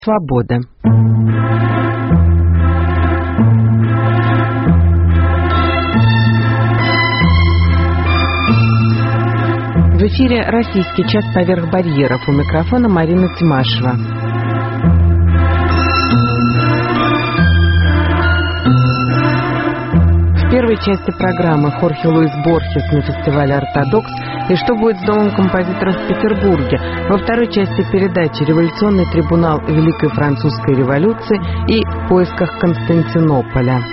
Свобода. В эфире «Российский час поверх барьеров». У микрофона Марина Тимашева. В первой части программы Хорхе Луис Борхес на фестивале «Ортодокс» и что будет с Домом композиторов в Петербурге. Во второй части передачи «Революционный трибунал Великой Французской революции» и «В поисках Константинополя».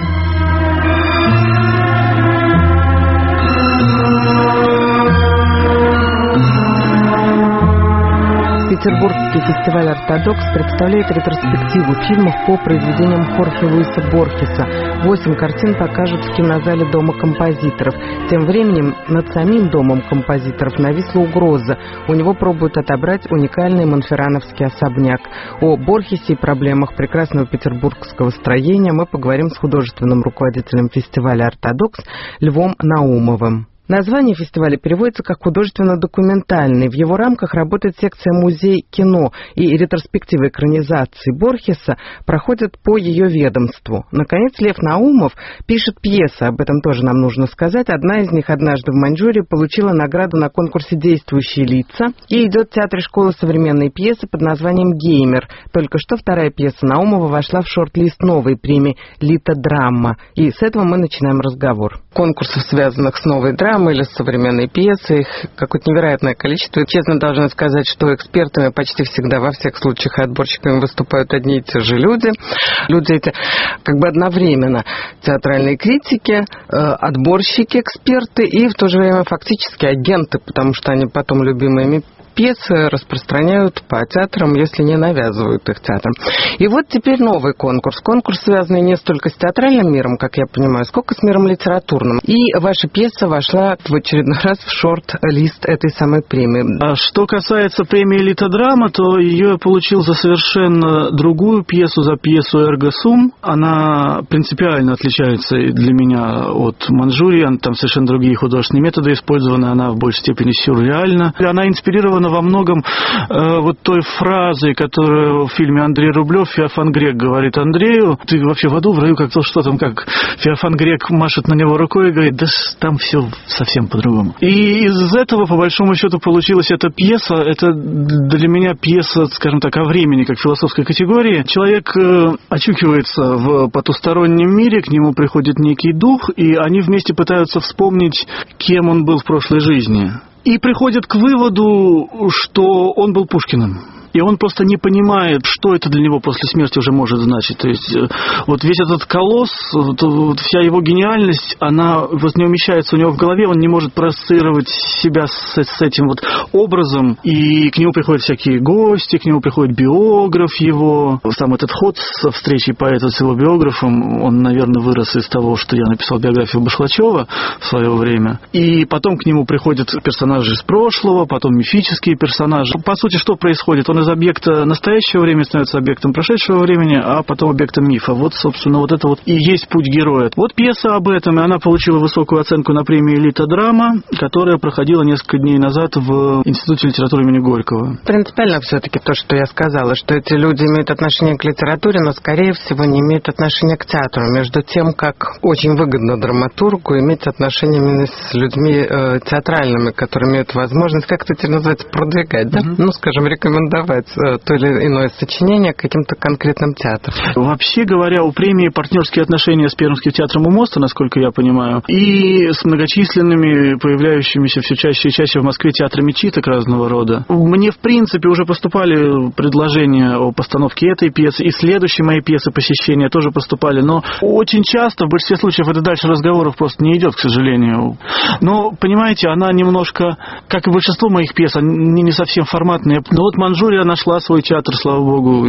Петербургский фестиваль «Ортодокс» представляет ретроспективу фильмов по произведениям Хорхе Луиса Борхеса. 8 картин покажут в кинозале Дома композиторов. Тем временем над самим Домом композиторов нависла угроза. У него пробуют отобрать уникальный монферрановский особняк. О Борхесе и проблемах прекрасного петербургского строения мы поговорим с художественным руководителем фестиваля «Ортодокс» Львом Наумовым. Название фестиваля переводится как «художественно-документальный». В его рамках работает секция «Музей кино», и ретроспективы экранизации Борхеса проходят по ее ведомству. Наконец, Лев Наумов пишет пьесы, об этом тоже нам нужно сказать. Одна из них «Однажды в Маньчжурии» получила награду на конкурсе «Действующие лица» и идет в Театре школы современной пьесы под названием «Геймер». Только что вторая пьеса Наумова вошла в шорт-лист новой премии «Литодрама». И с этого мы начинаем разговор. Конкурсов, связанных с новой драмой или с современной пьесой, их какое-то невероятное количество. Честно должна сказать, что экспертами почти всегда, во всех случаях, отборщиками выступают одни и те же люди. Люди эти как бы одновременно театральные критики, отборщики, эксперты и в то же время фактически агенты, потому что они потом любимыми пьесы распространяют по театрам, если не навязывают их театрам. И вот теперь новый конкурс. Конкурс, связанный не столько с театральным миром, как я понимаю, сколько с миром литературным. И ваша пьеса вошла в очередной раз в шорт-лист этой самой премии. А что касается премии «Литодрама», то ее я получил за совершенно другую пьесу, за пьесу «Эрго Сум». Она принципиально отличается для меня от «Маньчжурии». Там совершенно другие художественные методы использованы. Она в большей степени сюрреальна. Она инспирирована во многом вот той фразой, которую в фильме Андрей Рублев Феофан Грек говорит Андрею: ты вообще в аду, в раю, как то, что там, как Феофан Грек машет на него рукой и говорит: да там все совсем по-другому. И из этого, по большому счету, получилась эта пьеса. Это для меня пьеса, скажем так, о времени, как философской категории. Человек очухивается в потустороннем мире, к нему приходит некий дух, и они вместе пытаются вспомнить, кем он был в прошлой жизни. И приходят к выводу, что он был Пушкиным. И он просто не понимает, что это для него после смерти уже может значить. То есть вот весь этот колосс, вот вся его гениальность, она вот не умещается у него в голове, он не может проассоциировать себя с этим вот образом. И к нему приходят всякие гости, к нему приходит биограф его. Сам этот ход со встречей поэта с его биографом, он, наверное, вырос из того, что я написал биографию Башлачева в свое время. И потом к нему приходят персонажи из прошлого, потом мифические персонажи. По сути, что происходит? Он из объекта настоящего времени становится объектом прошедшего времени, а потом объектом мифа. Вот, собственно, вот это вот и есть путь героя. Вот пьеса об этом, и она получила высокую оценку на премии «Литодрама», которая проходила несколько дней назад в Институте литературы имени Горького. Принципиально все-таки то, что я сказала, что эти люди имеют отношение к литературе, но, скорее всего, не имеют отношения к театру. Между тем, как очень выгодно драматургу иметь отношения именно с людьми театральными, которые имеют возможность, как это теперь называется, продвигать, да? Ну, скажем, рекомендовать то или иное сочинение каким-то конкретным театром. Вообще говоря, у премии партнерские отношения с Пермским театром у моста, насколько я понимаю, и с многочисленными, появляющимися все чаще и чаще в Москве театрами читок разного рода. Мне, в принципе, уже поступали предложения о постановке этой пьесы, и следующей моей пьесы «Посещения» тоже поступали, но очень часто, в большинстве случаев, это дальше разговоров просто не идет, к сожалению. Но, понимаете, она немножко, как и большинство моих пьес, они не совсем форматные. Но вот «Маньчжурия» нашла свой театр, слава богу,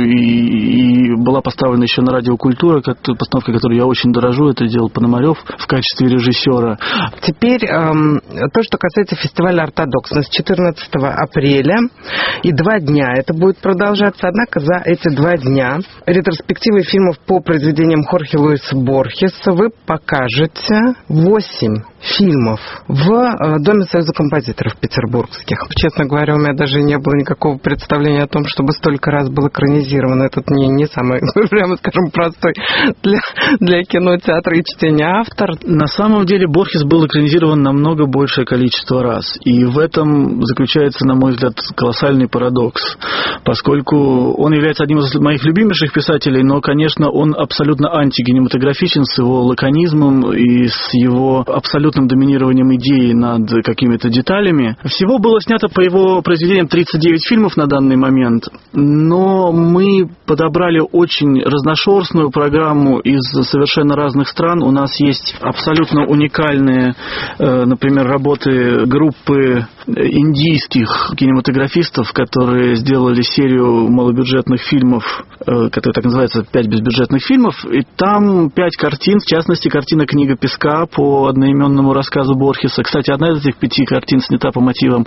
и была поставлена еще на Радио Культура, постановка, которой я очень дорожу, это делал Пономарев в качестве режиссера. Теперь то, что касается фестиваля «Ортодокс». С 14 апреля и 2 дня это будет продолжаться. Однако за эти 2 дня ретроспективы фильмов по произведениям Хорхе Луиса Борхеса вы покажете 8. фильмов в Доме Союза композиторов петербургских. Честно говоря, у меня даже не было никакого представления о том, чтобы столько раз был экранизирован. Этот не самый, прямо скажем, простой для кино, театра и чтения автор. На самом деле Борхес был экранизирован намного большее количество раз. И в этом заключается, на мой взгляд, колоссальный парадокс. Поскольку он является одним из моих любимейших писателей, но, конечно, он абсолютно антикинематографичен с его лаконизмом и с его абсолютным доминированием идеи над какими-то деталями. Всего было снято по его произведениям 39 фильмов на данный момент, но мы подобрали очень разношерстную программу из совершенно разных стран. У нас есть абсолютно уникальные, например, работы группы индийских кинематографистов, которые сделали серию малобюджетных фильмов, которая так называется «5 безбюджетных фильмов», и там 5 картин, в частности, картина «Книга песка» по одноименному рассказу Борхеса. Кстати, одна из этих 5 картин снята по мотивам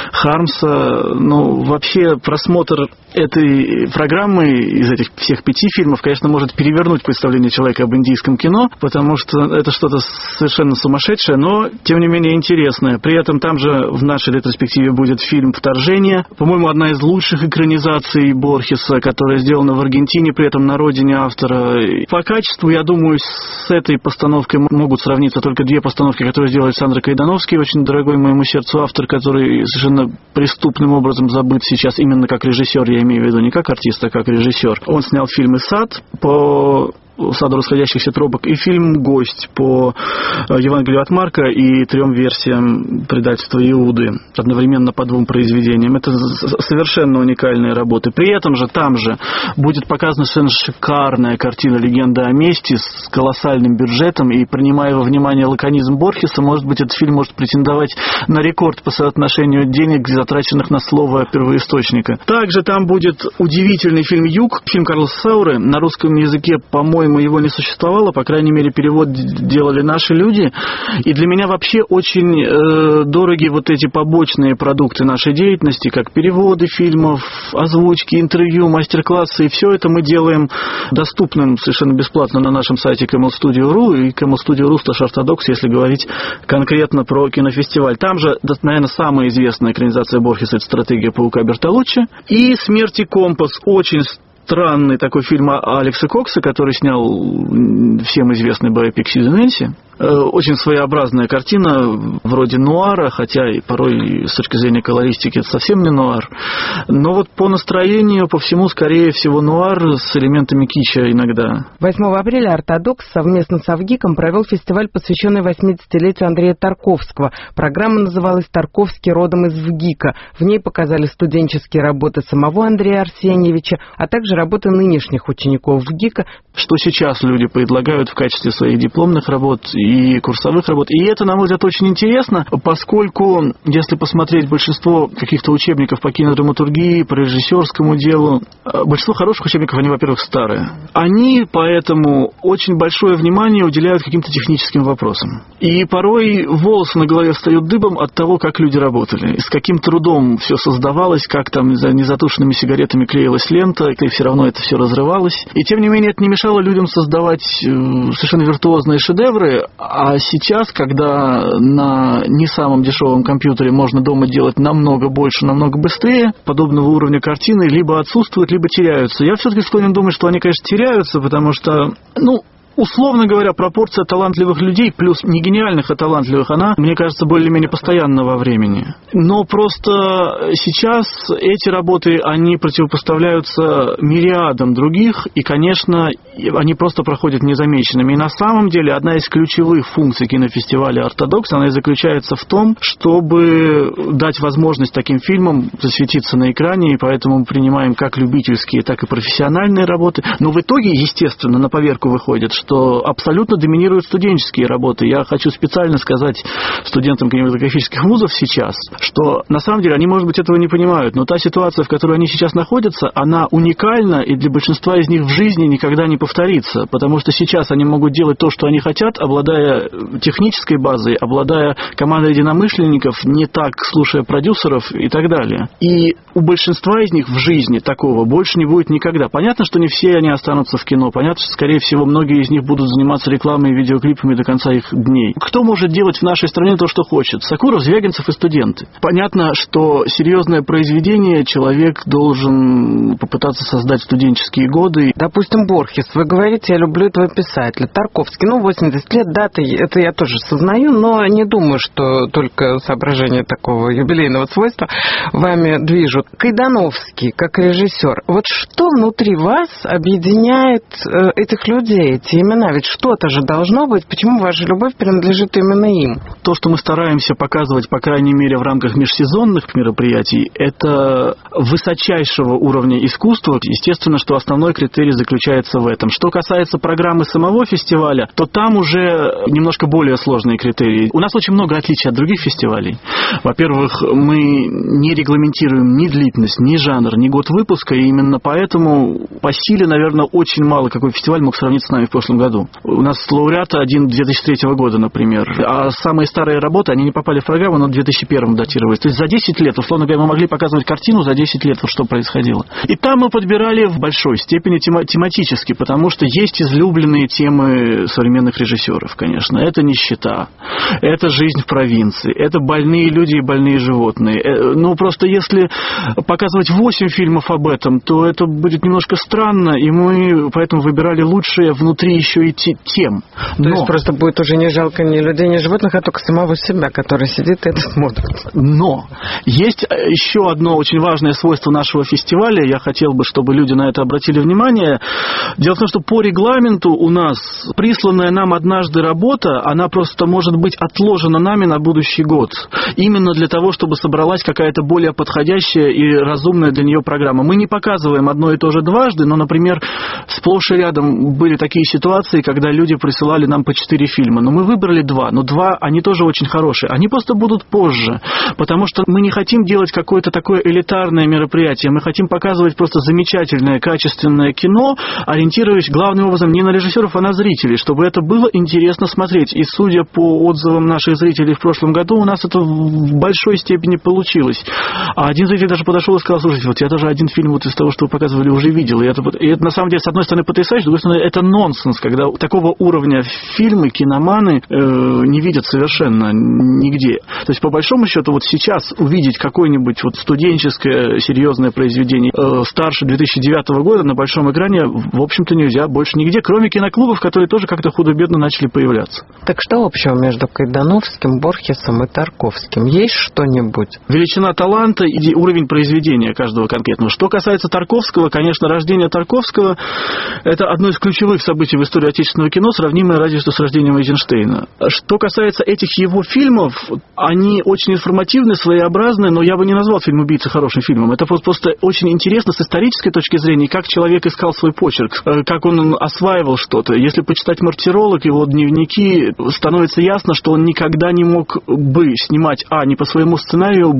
Хармса. Ну, вообще, просмотр этой программы из этих всех 5 фильмов, конечно, может перевернуть представление человека об индийском кино, потому что это что-то совершенно сумасшедшее, но, тем не менее, интересное. При этом там же в нашей ретроспективе будет фильм «Вторжение». По-моему, одна из лучших экранизаций Борхеса, которая сделана в Аргентине, при этом на родине автора. По качеству, я думаю, с этой постановкой могут сравниться только 2 постановки, которые сделал Александр Кайдановский, очень дорогой моему сердцу автор, который совершенно преступным образом забыт сейчас именно как режиссер, я имею в виду не как артист, а как режиссер. Он снял фильмы «Сад» по «Саду расходящихся тропок» и фильм «Гость» по Евангелию от Марка и 3 версиям предательства Иуды, одновременно по 2 произведениям. Это совершенно уникальные работы. При этом же там же будет показана совершенно шикарная картина «Легенда о мести» с колоссальным бюджетом, и, принимая во внимание лаконизм Борхеса, может быть, этот фильм может претендовать на рекорд по соотношению денег, затраченных на слово первоисточника. Также там будет удивительный фильм «Юг», фильм Карлоса Сауры. На русском языке, по-моему, его не существовало, по крайней мере, перевод делали наши люди. И для меня вообще очень дороги вот эти побочные продукты нашей деятельности, как переводы фильмов, озвучки, интервью, мастер-классы. И все это мы делаем доступным совершенно бесплатно на нашем сайте KMLstudio.ru и KMLstudio.ru/orthodox, если говорить конкретно про кинофестиваль. Там же, наверное, самая известная экранизация Борхеса — это «Стратегия паука» Бертолуччи. И «Смерть и компас» — очень странный такой фильм Алекса Кокса, который снял всем известный биопик Сьюзен Нэнси. Очень своеобразная картина, вроде нуара, хотя и порой с точки зрения колористики это совсем не нуар. Но вот по настроению, по всему, скорее всего, нуар с элементами кича иногда. 8 апреля «Ортодокс» совместно с Авгиком провел фестиваль, посвященный 80-летию Андрея Тарковского. Программа называлась «Тарковский родом из ВГИКа». В ней показали студенческие работы самого Андрея Арсеньевича, а также работы нынешних учеников ВГИКа. Что сейчас люди предлагают в качестве своих дипломных работ и курсовых работ. И это, на мой взгляд, очень интересно, поскольку, если посмотреть большинство каких-то учебников по кинодраматургии, по режиссерскому делу, большинство хороших учебников, они, во-первых, старые. Они поэтому очень большое внимание уделяют каким-то техническим вопросам. И порой волосы на голове встают дыбом от того, как люди работали. С каким трудом все создавалось, как там за незатушенными сигаретами клеилась лента, и все равно это все разрывалось. И тем не менее, это не мешало людям создавать совершенно виртуозные шедевры. А сейчас, когда на не самом дешевом компьютере можно дома делать намного больше, намного быстрее, подобного уровня картины либо отсутствуют, либо теряются. Я все-таки склонен думать, что они, конечно, теряются, потому что, условно говоря, пропорция талантливых людей плюс не гениальных, а талантливых, она, мне кажется, более-менее постоянна во времени. Но просто сейчас эти работы, они противопоставляются мириадам других, и, конечно, они просто проходят незамеченными. И на самом деле одна из ключевых функций кинофестиваля «Ортодокс», она и заключается в том, чтобы дать возможность таким фильмам засветиться на экране, и поэтому мы принимаем как любительские, так и профессиональные работы. Но в итоге, естественно, на поверку выходит, что абсолютно доминируют студенческие работы. Я хочу специально сказать студентам кинематографических вузов сейчас, что на самом деле они, может быть, этого не понимают, но та ситуация, в которой они сейчас находятся, она уникальна, и для большинства из них в жизни никогда не повторится. повторится, потому что сейчас они могут делать то, что они хотят, обладая технической базой, обладая командой единомышленников, не так слушая продюсеров и так далее. И у большинства из них в жизни такого больше не будет никогда. Понятно, что не все они останутся в кино, понятно, что, скорее всего, многие из них будут заниматься рекламой и видеоклипами до конца их дней. Кто может делать в нашей стране то, что хочет? Сакуров, Звягинцев и студенты. Понятно, что серьезное произведение человек должен попытаться создать в студенческие годы. Допустим, Борхес. Вы говорите, я люблю этого писателя. Тарковский. 80 лет, дата, это я тоже сознаю, но не думаю, что только соображения такого юбилейного свойства вами движут. Кайдановский, как режиссер. Вот что внутри вас объединяет этих людей, эти имена? Ведь что-то же должно быть. Почему ваша любовь принадлежит именно им? То, что мы стараемся показывать, по крайней мере, в рамках межсезонных мероприятий, это высочайшего уровня искусства. Естественно, что основной критерий заключается в этом. Что касается программы самого фестиваля, то там уже немножко более сложные критерии. У нас очень много отличий от других фестивалей. Во-первых, мы не регламентируем ни длительность, ни жанр, ни год выпуска, и именно поэтому по силе, наверное, очень мало какой фестиваль мог сравниться с нами в прошлом году. У нас лауреаты один 2003 года, например, а самые старые работы, они не попали в программу, но в 2001 датировались. То есть за 10 лет, условно говоря, мы могли показывать картину за 10 лет, вот что происходило. И там мы подбирали в большой степени тематически, потому что есть излюбленные темы современных режиссеров, конечно. Это нищета, это жизнь в провинции, это больные люди и больные животные. Ну, просто если показывать 8 фильмов об этом, то это будет немножко странно, и мы поэтому выбирали лучшие внутри еще и тем. То есть просто будет уже не жалко ни людей, ни животных, а только самого себя, который сидит и это смотрит. Но есть еще одно очень важное свойство нашего фестиваля, я хотел бы, чтобы люди на это обратили внимание. Дело в том, что по регламенту у нас присланная нам однажды работа, она просто может быть отложена нами на будущий год. Именно для того, чтобы собралась какая-то более подходящая и разумная для нее программа. Мы не показываем одно и то же дважды, но, например, сплошь и рядом были такие ситуации, когда люди присылали нам по 4 фильма. Но мы выбрали 2, но 2, они тоже очень хорошие. Они просто будут позже, потому что мы не хотим делать какое-то такое элитарное мероприятие. Мы хотим показывать просто замечательное, качественное кино, ориентируясь главным образом не на режиссеров, а на зрителей, чтобы это было интересно смотреть. И судя по отзывам наших зрителей в прошлом году, у нас это в большой степени получилось. А один зритель даже подошел и сказал: слушайте, вот я даже один фильм вот из того, что вы показывали, уже видел. И это на самом деле, с одной стороны, потрясающе, с другой стороны, это нонсенс, когда такого уровня фильмы, киноманы не видят совершенно нигде. То есть, по большому счету, вот сейчас увидеть какое-нибудь вот студенческое серьезное произведение старше 2009 года на большом экране, в общем-то, нельзя больше нигде, кроме киноклубов, которые тоже как-то худо-бедно начали появляться. Так что общего между Кайдановским, Борхесом и Тарковским? Есть что-нибудь? Величина таланта и уровень произведения каждого конкретного. Что касается Тарковского, конечно, рождение Тарковского – это одно из ключевых событий в истории отечественного кино, сравнимое разве что с рождением Эйзенштейна. Что касается этих его фильмов, они очень информативны, своеобразны, но я бы не назвал фильм «Убийца» хорошим фильмом. Это просто очень интересно с исторической точки зрения, как человек искал свой почерк, как он осваивал что-то. Если почитать «Мартиролог», его дневники, становится ясно, что он никогда не мог бы снимать, не по своему сценарию,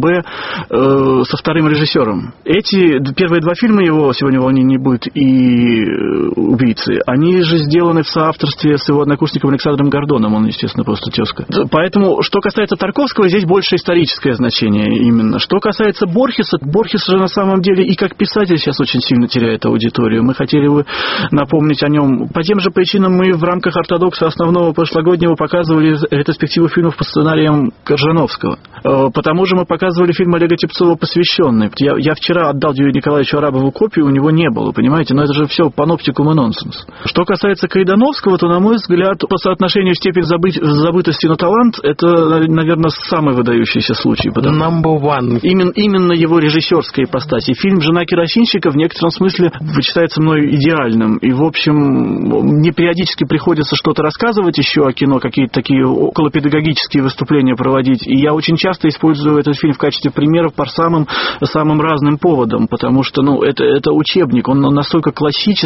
со вторым режиссером. Эти первые 2 фильма его «Сегодня волнений не будет» и «Убийцы», они же сделаны в соавторстве с его однокурсником Александром Гордоном, он, естественно, просто тезка. Поэтому, что касается Тарковского, здесь больше историческое значение именно. Что касается Борхеса, Борхес же на самом деле и как писатель сейчас очень сильно теряет аудиторию. Мы хотели бы напомнить о нем. По тем же причинам мы в рамках «Ортодокса» основного прошлогоднего показывали ретроспективу фильмов по сценариям Коржановского. Потому же мы показывали фильм Олега Тепцова «Посвященный». Я вчера отдал Юрию Николаевичу Арабову копию, у него не было, понимаете? Но это же все паноптикум и нонсенс. Что касается Кайдановского, то, на мой взгляд, по соотношению степень забытости на талант, это, наверное, самый выдающийся случай. Number one. Именно его режиссерская ипостась. И фильм «Жена керосинщика» в некотором смысле вычитается мной идеальным. И, в общем, мне периодически приходится что-то рассказывать еще о кино, какие-то такие околопедагогические выступления проводить. И я очень часто использую этот фильм в качестве примеров по самым разным поводам, потому что, это учебник, он настолько классический,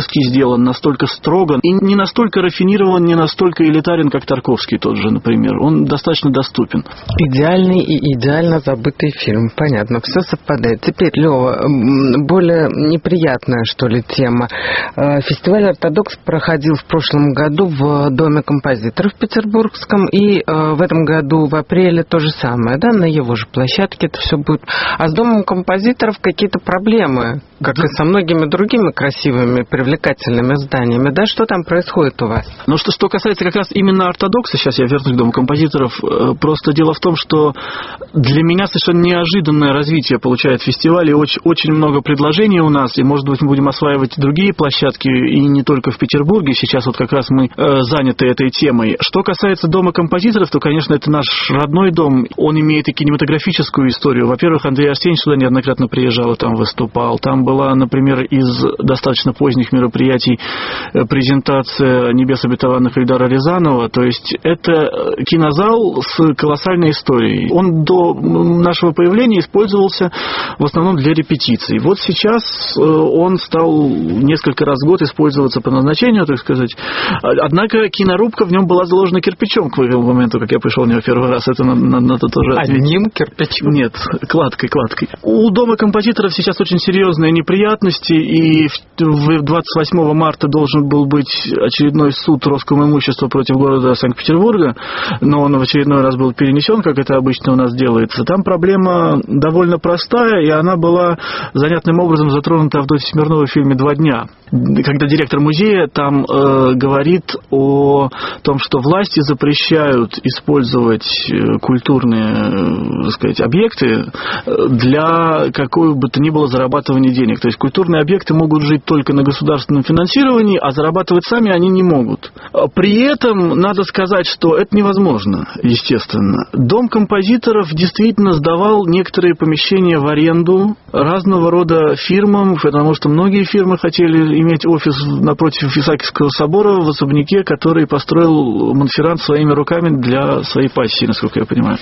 технически сделан, настолько строго, и не настолько рафинирован, не настолько элитарен, как Тарковский тот же, например. Он достаточно доступен. Идеальный и идеально забытый фильм. Понятно, все совпадает. Теперь, Лёва, более неприятная, что ли, тема. Фестиваль «Ортодокс» проходил в прошлом году в Доме композиторов петербургском, и в этом году в апреле то же самое, да, на его же площадке это все будет. А с Домом композиторов какие-то проблемы, как и со многими другими красивыми, привлекательными зданиями, да? Что там происходит у вас? Ну, что касается как раз именно «Ортодокса», сейчас я вернусь к Дому композиторов, просто дело в том, что для меня совершенно неожиданное развитие получает фестиваль, и очень много предложений у нас, и, может быть, мы будем осваивать другие площадки, и не только в Петербурге, сейчас вот как раз мы заняты этой темой. Что касается Дома композиторов, то, конечно, это наш родной дом, он имеет и кинематографическую историю. Во-первых, Андрей Арсеньевич сюда неоднократно приезжал и там выступал. Там была, например, из достаточно поздних мероприятий презентация «Небес обетованных» Ильдара Рязанова. То есть это кинозал с колоссальной историей. Он до нашего появления использовался в основном для репетиций. Вот сейчас он стал несколько раз в год использоваться по назначению, так сказать. Однако кинорубка в нем была заложена кирпичом к моменту, как я пришел в него первый раз. Это надо тоже отметить. Одним кирпичом? Нет, кладкой. У Дома композиторов сейчас очень серьезные неприятности, и 28 марта должен был быть очередной суд Роскомимущества против города Санкт-Петербурга, но он в очередной раз был перенесен, как это обычно у нас делается. Там проблема довольно простая, и она была занятным образом затронута Авдотьей Смирновой в фильме «Два дня», когда директор музея там говорит о том, что власти запрещают использовать культурные, так сказать, объекты для какого бы то ни было зарабатывания денег. То есть культурные объекты могут жить только на государственном финансировании, а зарабатывать сами они не могут. При этом надо сказать, что это невозможно, естественно. Дом композиторов действительно сдавал некоторые помещения в аренду разного рода фирмам, потому что многие фирмы хотели иметь офис напротив Исаакиевского собора в особняке, который построил Монферран своими руками для своей пассии, насколько я понимаю.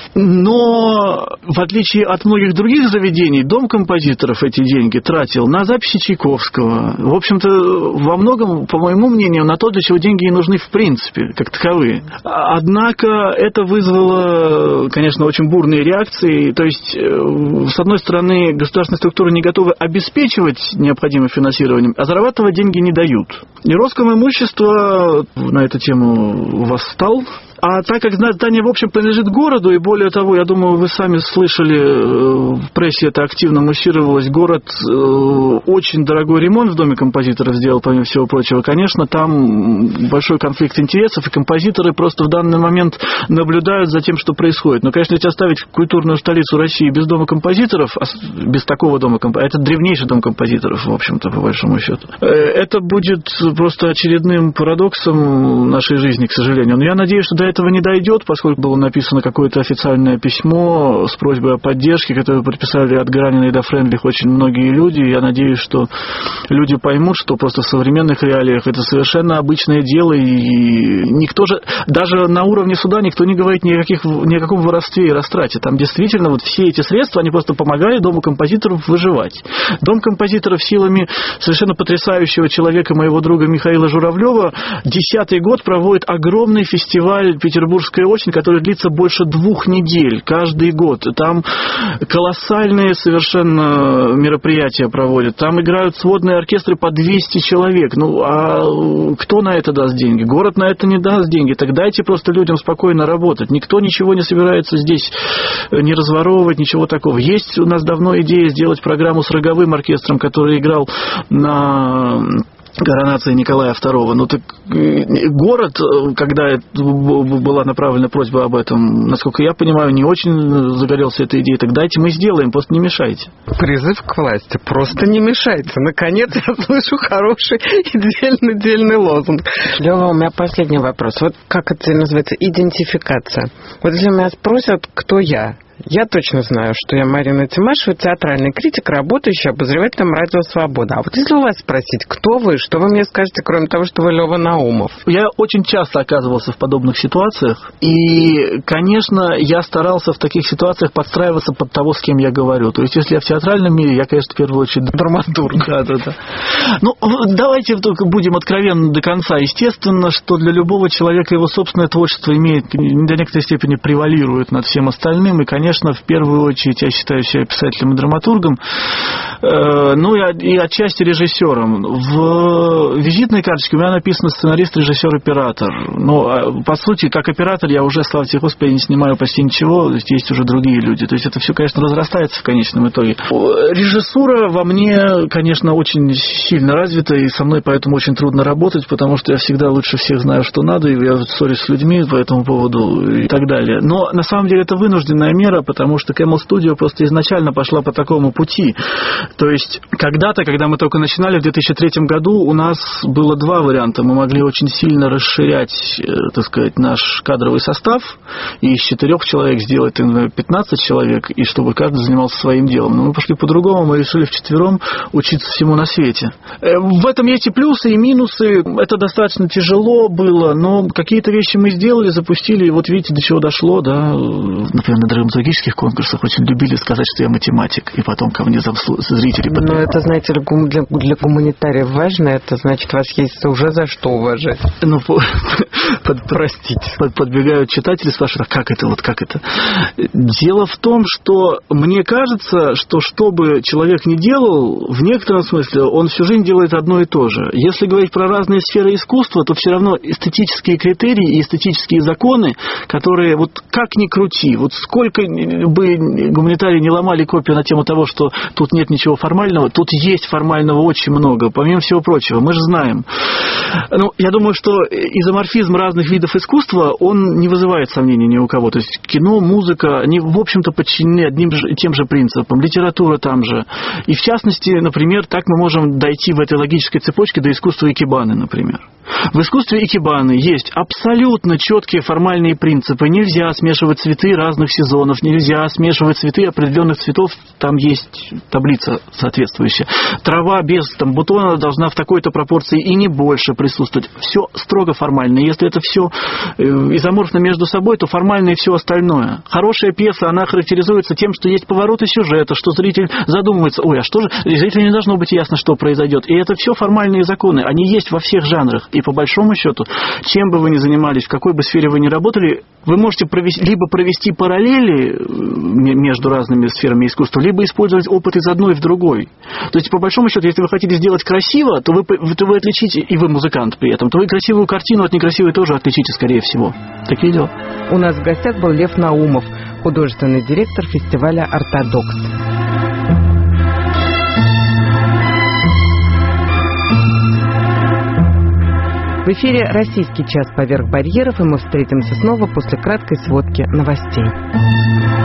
Но, в отличие от многих других заведений, Дом композиторов эти деньги тратил на записи Чайковского. В общем-то, во многом, по моему мнению, на то, для чего деньги и нужны в принципе, как таковые. Однако это вызвало, конечно, очень бурные реакции. То есть, с одной стороны, государственные структуры не готовы обеспечивать необходимым финансированием, а зарабатывать деньги не дают. И Роскомимущество на эту тему восстал. А так как здание, в общем, принадлежит городу, и более того, я думаю, вы сами слышали, в прессе это активно муссировалось, город очень дорогой ремонт в Доме композиторов сделал, помимо всего прочего. Конечно, там большой конфликт интересов, и композиторы просто в данный момент наблюдают за тем, что происходит. Но, конечно, если оставить культурную столицу России без Дома композиторов, без такого Дома композиторов, это древнейший Дом композиторов, в общем-то, по большому счету, это будет просто очередным парадоксом нашей жизни, к сожалению. Но я надеюсь, что до этого не дойдет, поскольку было написано какое-то официальное письмо с просьбой о поддержке, которое подписали от Гранина и до Френдлих очень многие люди. Я надеюсь, что люди поймут, что просто в современных реалиях это совершенно обычное дело, и никто же, даже на уровне суда никто не говорит ни о каком воровстве и растрате. Там действительно вот все эти средства, они просто помогали Дому композиторов выживать. Дом композиторов силами совершенно потрясающего человека, моего друга Михаила Журавлева, 10-й год проводит огромный фестиваль «Петербургская осень», который длится больше 2 недель каждый год. Там колоссальные совершенно мероприятия проводят. Там играют сводные оркестры по 200 человек. Ну, а кто на это даст деньги? Город на это не даст деньги. Так дайте просто людям спокойно работать. Никто ничего не собирается здесь не разворовывать, ничего такого. Есть у нас давно идея сделать программу с роговым оркестром, который играл на коронации Николая II. Ну так город, когда была направлена просьба об этом, насколько я понимаю, не очень загорелся этой идеей. Так дайте мы сделаем, просто не мешайте. Призыв к власти. Просто не мешайте. Наконец я слышу хороший и дельный лозунг. Лёва, у меня последний вопрос. Вот как это называется? Идентификация. Вот если меня спросят, кто я Я точно знаю, что я Марина Тимашева, театральный критик, работающий обозревателем «Радио Свобода». А вот если у вас спросить, кто вы, что вы мне скажете, кроме того, что вы Лёва Наумов? Я очень часто оказывался в подобных ситуациях, и, конечно, я старался в таких ситуациях подстраиваться под того, с кем я говорю. То есть, если я в театральном мире, я, конечно, в первую очередь драматург. Да. Ну, давайте только будем откровенны до конца. Естественно, что для любого человека его собственное творчество имеет, до некоторой степени превалирует над всем остальным, и, конечно, в первую очередь я считаю себя писателем и драматургом, ну и отчасти режиссером. В визитной карточке у меня написано сценарист, режиссер, оператор. Но, по сути, как оператор я уже, слава тебе, Господи, не снимаю почти ничего, то есть есть уже другие люди. То есть это все, конечно, разрастается в конечном итоге. Режиссура во мне, конечно, очень сильно развита, и со мной поэтому очень трудно работать, потому что я всегда лучше всех знаю, что надо, и я ссорюсь с людьми по этому поводу и так далее. Но, на самом деле, это вынужденная мера, потому что Camel Studio просто изначально пошла по такому пути. То есть, когда-то, когда мы только начинали в 2003 году, у нас было два варианта. Мы могли очень сильно расширять, так сказать, наш кадровый состав, и из 4 человек сделать 15 человек, и чтобы каждый занимался своим делом. Но мы пошли по-другому, мы решили вчетвером учиться всему на свете. В этом есть и плюсы, и минусы. Это достаточно тяжело было, но какие-то вещи мы сделали, запустили, и вот видите, до чего дошло, да. Например, на драматургических конкурсах очень любили сказать, что я математик, и потом ко мне зрители... Но это, знаете, для гуманитариев важно, это значит, вас есть уже за что уважать. Ну, простите. Подбегают читатели, спрашивают, а как это, вот как это? Дело в том, что мне кажется, что бы человек ни делал, в некотором смысле он всю жизнь делает одно и то же. Если говорить про разные сферы искусства, то все равно эстетические критерии и эстетические законы, которые, вот как ни крути, вот сколько бы гуманитарии не ломали копию на тему того, что тут нет ничего формального, тут есть формального очень много, помимо всего прочего, мы же знаем. Ну, я думаю, что изоморфизм разных видов искусства, он не вызывает сомнений ни у кого. То есть кино, музыка, они, в общем-то, подчинены одним и тем же принципам. Литература там же. И, в частности, например, так мы можем дойти в этой логической цепочке до искусства икебаны, например. В искусстве икебаны есть абсолютно четкие формальные принципы. Нельзя смешивать цветы разных сезонов, нельзя смешивать цветы определенных цветов, там есть таблица соответствующая. Трава без бутона должна в такой-то пропорции и не больше присутствовать. Все строго формально. Если это все изоморфно между собой, то формально и все остальное. Хорошая пьеса, она характеризуется тем, что есть повороты сюжета, что зритель задумывается, ой, а что же, зрителю не должно быть ясно, что произойдет. И это все формальные законы, они есть во всех жанрах. И по большому счету, чем бы вы ни занимались, в какой бы сфере вы ни работали, вы можете либо провести параллели между разными сферами искусства, либо использовать опыт из одной в другой. То есть, по большому счету, если вы хотите сделать красиво, то вы отличите, и вы музыкант при этом, то вы красивую картину от некрасивой тоже отличите, скорее всего. Такие дела. У нас в гостях был Лев Наумов, художественный директор фестиваля «Ортодокс». В эфире «Российский час поверх барьеров», и мы встретимся снова после краткой сводки новостей.